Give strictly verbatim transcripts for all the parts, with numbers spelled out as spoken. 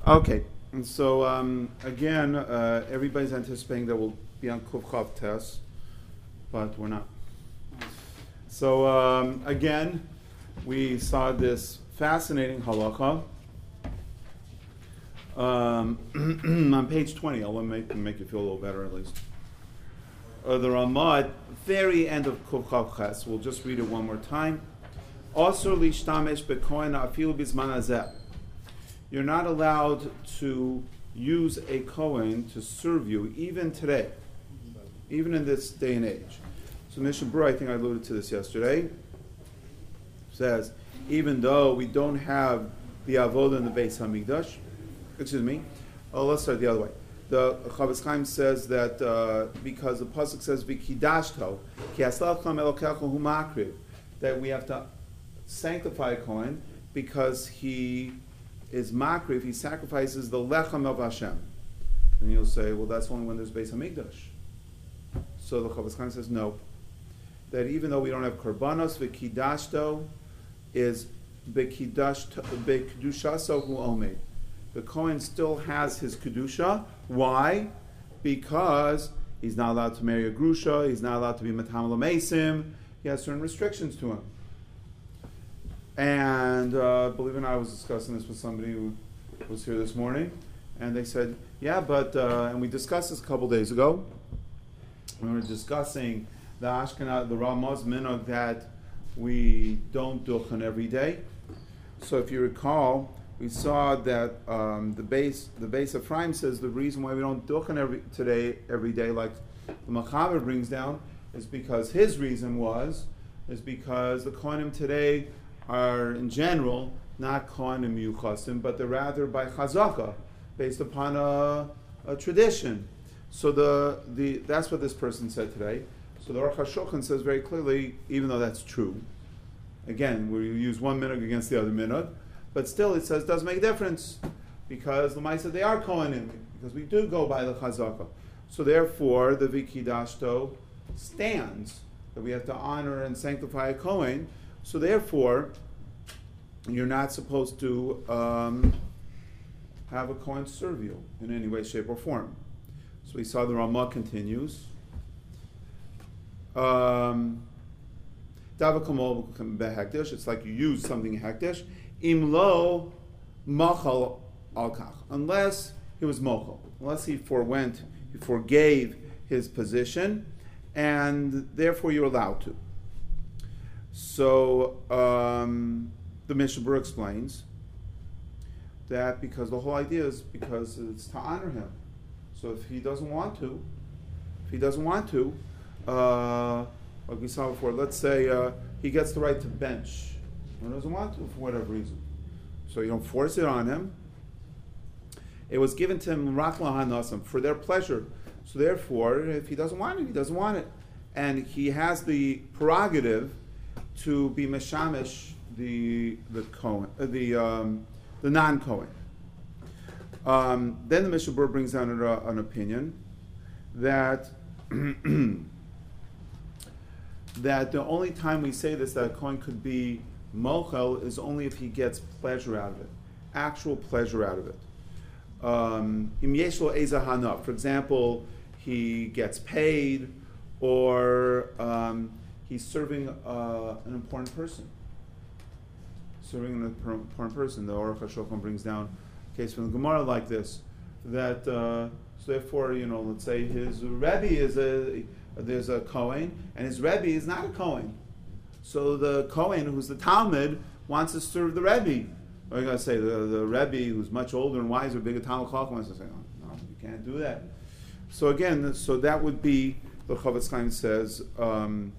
Okay, and so um, again, uh, everybody's anticipating that we'll be on Kuf Chav Tes, but we're not. So um, again, we saw this fascinating halacha um, on page twenty. I'll make, make you feel a little better at least. Uh, the Ramad, very end of Kuf Chav Ches. We'll just read it one more time. Asur lishtamesh bekohen afilu bizman hazeh. You're not allowed to use a Kohen to serve you, even today, even in this day and age. So Mishnah Berurah, I think I alluded to this yesterday, says, even though we don't have the Avodah in the Beis HaMikdash, excuse me, oh, let's start the other way. The Chavetz Chaim says that uh, because the pasuk says, "V'kidashto ki aslachem elokecha hu makriv," that we have to sanctify a Kohen because he is makriv, he sacrifices the lechem of Hashem. And you'll say, well, that's only when there's Beis HaMikdash. So the Chavetz Chaim says, no. That even though we don't have korbanos, v'kidashto is b'kedushaso hu omed. The Kohen still has his kedusha. Why? Because he's not allowed to marry a grusha, he's not allowed to be matam l'meisim, he has certain restrictions to him. And uh, believe it or not, I was discussing this with somebody who was here this morning, and they said, yeah, but, uh, and we discussed this a couple days ago, we were discussing the Ashkenaz, the Ramaz minhag that we don't duchen every day. So if you recall, we saw that um, the base the base of Ephraim says the reason why we don't duchen every today every day, like the Machaber brings down, is because his reason was is because the Kohanim today are in general not Kohanim Yuchasim, but they're rather by Chazaka, based upon a, a tradition. So the the that's what this person said today. So the Aruch HaShulchan says very clearly, even though that's true, again, we use one minhag against the other minhag, but still it says it doesn't make a difference, because the Maisa, they are Kohanim, because we do go by the Chazaka. So therefore, the V'kidashto stands, that we have to honor and sanctify a Kohen. So therefore, you're not supposed to um, have a Kohen serve you in any way, shape, or form. So we saw the Ramah continues. Um, it's like you use something in Hekdesh. Imlo machal al-kach. Unless he was mochal. Unless he forwent, he forgave his position, and therefore you're allowed to. So um, the Mishnah Berurah explains that because the whole idea is because it's to honor him. So if he doesn't want to, if he doesn't want to, uh, like we saw before, let's say uh, he gets the right to bench, or doesn't want to for whatever reason. So you don't force it on him. It was given to him rak lahanasam, for their pleasure. So therefore, if he doesn't want it, he doesn't want it, and he has the prerogative to be meshamish the the Kohen, uh, the um, the non-Kohen. Um, then the Mishnah Berurah brings down an, uh, an opinion that that the only time we say this, that a Kohen could be mochel, is only if he gets pleasure out of it, actual pleasure out of it. Um, Im yeshlo eza hana, for example, he gets paid, or um, he's serving uh, an important person. Serving an important person. The Aruch HaShulchan brings down a case from the Gemara like this, that uh, so therefore, you know, let's say his Rebbe is a there's a Kohen, and his Rebbe is not a Kohen. So the Kohen, who's the Talmud, wants to serve the Rebbe. Or you're going to say the, the Rebbe, who's much older and wiser, bigger Talmud Chacham, wants to say, oh, no, you can't do that. So again, so that would be, the Chavetz Chaim says, um,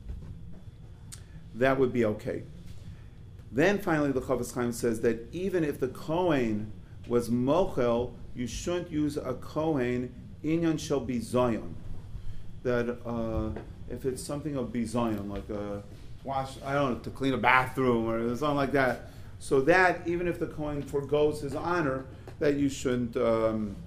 that would be okay. Then finally, the Chavetz Chaim says that even if the Kohen was mochel, you shouldn't use a Kohen, inyan shall be Zion. That uh, if it's something of bizayon, like a wash, I don't know, to clean a bathroom or something like that. So that even if the Kohen forgoes his honor, that you shouldn't, um,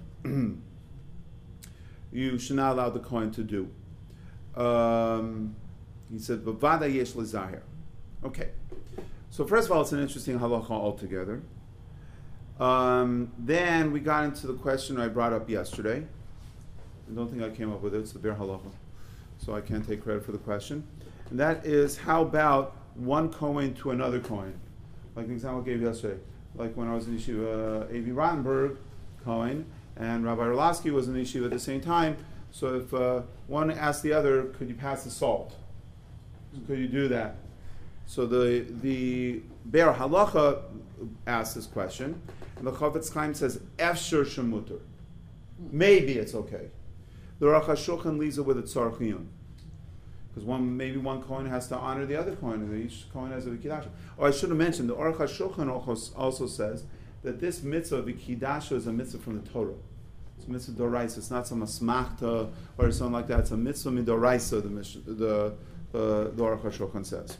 you should not allow the Kohen to do. Um, he said, "Bavada yesh lezahir." Okay. So first of all, it's an interesting halacha altogether. Um, then we got into the question I brought up yesterday. I don't think I came up with it. It's the Be'er Halacha, so I can't take credit for the question. And that is, how about one Kohen to another Kohen? Like the example I gave yesterday. Like when I was in Yeshiva, uh, A V Rottenberg, Kohen, and Rabbi Erlasky was in the Yeshiva at the same time. So if uh, one asked the other, could you pass the salt? Could you do that? So the the Be'er Halacha asked this question, and the Chofetz Chaim says, Efshir shemuter. Maybe it's okay. The Aruch HaShulchan leaves it with a tzarech iyun. Because one, maybe one Kohen has to honor the other Kohen, and each Kohen has a V'kidasha. Oh, I should have mentioned, the Aruch HaShulchan also says that this mitzvah, V'kidasha, is a mitzvah from the Torah. It's a mitzvah doraisa. It's not some asmachta or something like that. It's a mitzvah midoraisa, the, the, uh, the Aruch HaShulchan says.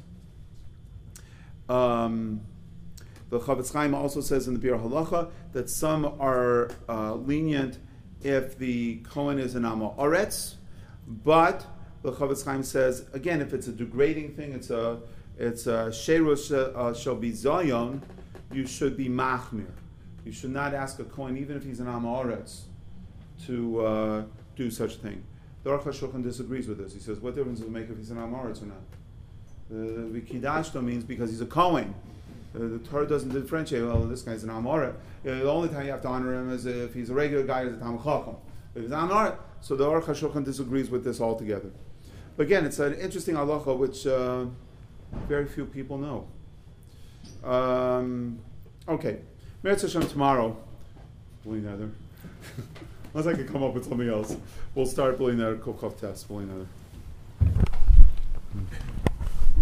Um, the Chofetz Chaim also says in the Be'er Halacha that some are uh, lenient if the Kohen is an Amo Oretz, but the Chofetz Chaim says, again, if it's a degrading thing, it's a it's a Sheirus uh, shall be Zayon, you should be Machmir. You should not ask a Kohen, even if he's an Amo Oretz, to uh, do such a thing. The Aruch HaShulchan disagrees with this. He says, what difference does it make if he's an Amo Oretz or not? The V'kidashto means because he's a Kohen. Uh, the Torah doesn't differentiate, well, this guy's an Amorah. Uh, the only time you have to honor him is if he's a regular guy, he's a Talmid Chacham. If he's an Amorah, so the Aruch HaShulchan disagrees with this altogether. But again, it's an interesting halacha which uh, very few people know. Um, okay. Meretz Hashem tomorrow. B'li Neder. Unless I can come up with something else. We'll start B'li Neder, Kokov test, B'li Neder.